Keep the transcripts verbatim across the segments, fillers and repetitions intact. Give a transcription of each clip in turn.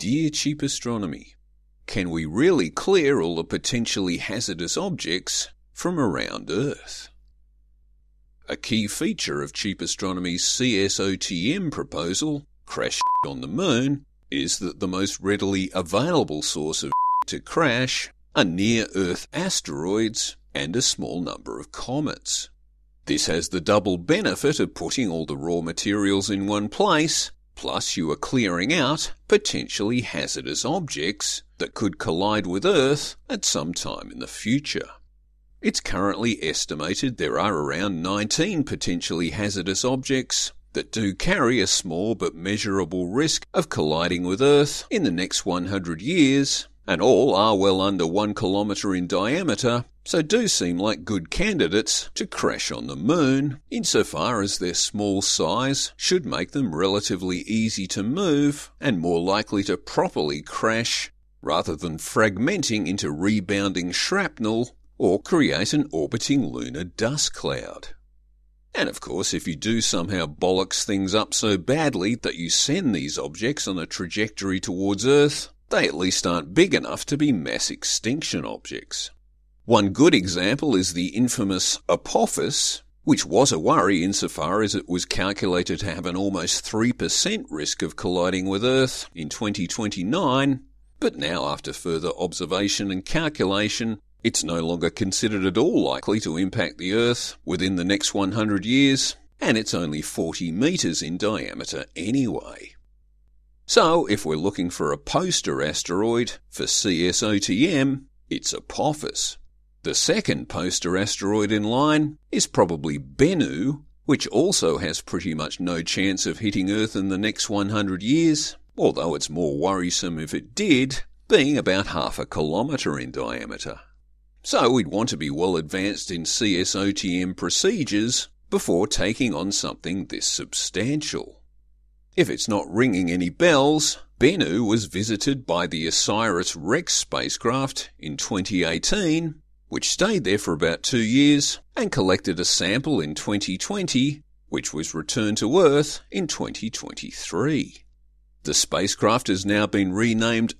Dear Cheap Astronomy, can we really clear all the potentially hazardous objects from around Earth? A key feature of Cheap Astronomy's C S O T M proposal, Crash on the Moon, is that the most readily available source of to crash are near-Earth asteroids and a small number of comets. This has the double benefit of putting all the raw materials in one place, plus you are clearing out potentially hazardous objects that could collide with Earth at some time in the future. It's currently estimated there are around nineteen potentially hazardous objects that do carry a small but measurable risk of colliding with Earth in the next one hundred years, and all are well under one kilometre in diameter, so do seem like good candidates to crash on the Moon, insofar as their small size should make them relatively easy to move and more likely to properly crash, rather than fragmenting into rebounding shrapnel or create an orbiting lunar dust cloud. And of course, if you do somehow bollocks things up so badly that you send these objects on a trajectory towards Earth, they at least aren't big enough to be mass extinction objects. One good example is the infamous Apophis, which was a worry insofar as it was calculated to have an almost three percent risk of colliding with Earth in twenty twenty-nine, but now after further observation and calculation, it's no longer considered at all likely to impact the Earth within the next one hundred years, and it's only forty metres in diameter anyway. So, if we're looking for a poster asteroid for C S O T M, it's Apophis. The second poster asteroid in line is probably Bennu, which also has pretty much no chance of hitting Earth in the next one hundred years, although it's more worrisome if it did, being about half a kilometre in diameter. So we'd want to be well advanced in C S O T M procedures before taking on something this substantial. If it's not ringing any bells, Bennu was visited by the OSIRIS-REx spacecraft in twenty eighteen, which stayed there for about two years and collected a sample in twenty twenty, which was returned to Earth in twenty twenty-three. The spacecraft has now been renamed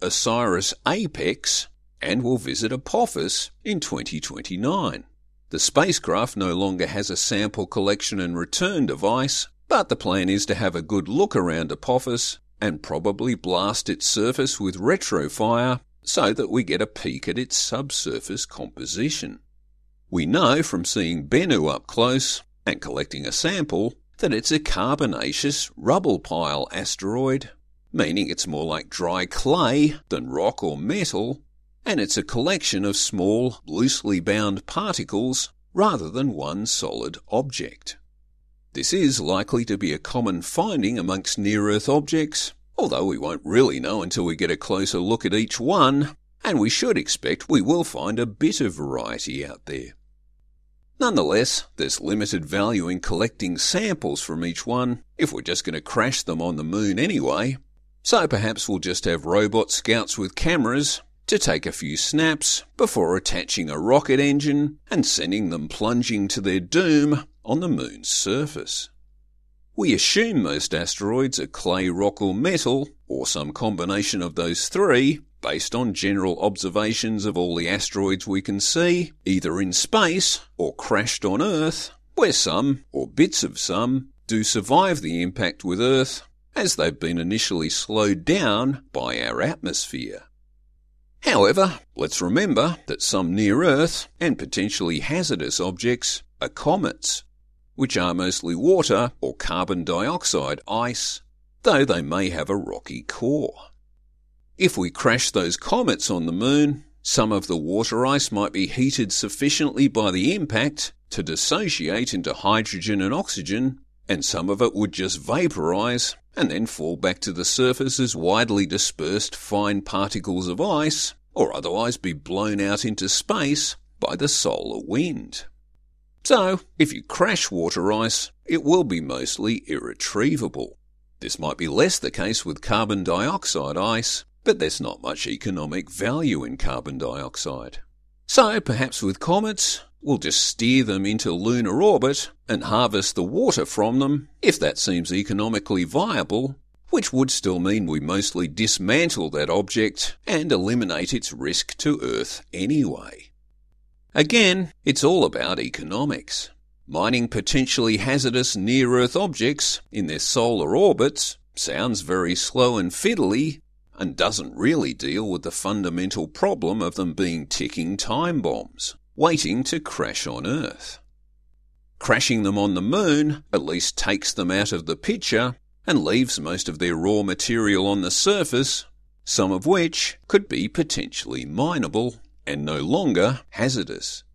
OSIRIS-APEX and will visit Apophis in twenty twenty-nine. The spacecraft no longer has a sample collection and return device, but the plan is to have a good look around Apophis and probably blast its surface with retrofire so that we get a peek at its subsurface composition. We know from seeing Bennu up close and collecting a sample that it's a carbonaceous rubble pile asteroid, meaning it's more like dry clay than rock or metal, and it's a collection of small, loosely bound particles rather than one solid object. This is likely to be a common finding amongst near-Earth objects, although we won't really know until we get a closer look at each one, and we should expect we will find a bit of variety out there. Nonetheless, there's limited value in collecting samples from each one if we're just going to crash them on the Moon anyway, so perhaps we'll just have robot scouts with cameras to take a few snaps before attaching a rocket engine and sending them plunging to their doom on the Moon's surface. We assume most asteroids are clay, rock or metal, or some combination of those three, based on general observations of all the asteroids we can see, either in space or crashed on Earth, where some, or bits of some, do survive the impact with Earth, as they've been initially slowed down by our atmosphere. However, let's remember that some near-Earth and potentially hazardous objects are comets, which are mostly water or carbon dioxide ice, though they may have a rocky core. If we crash those comets on the Moon, some of the water ice might be heated sufficiently by the impact to dissociate into hydrogen and oxygen, and some of it would just vaporize and then fall back to the surface as widely dispersed fine particles of ice, or otherwise be blown out into space by the solar wind. So, if you crash water ice, it will be mostly irretrievable. This might be less the case with carbon dioxide ice, but there's not much economic value in carbon dioxide. So, perhaps with comets, we'll just steer them into lunar orbit and harvest the water from them, if that seems economically viable, which would still mean we mostly dismantle that object and eliminate its risk to Earth anyway. Again, it's all about economics. Mining potentially hazardous near-Earth objects in their solar orbits sounds very slow and fiddly and doesn't really deal with the fundamental problem of them being ticking time bombs, waiting to crash on Earth. Crashing them on the Moon at least takes them out of the picture and leaves most of their raw material on the surface, some of which could be potentially mineable and no longer hazardous.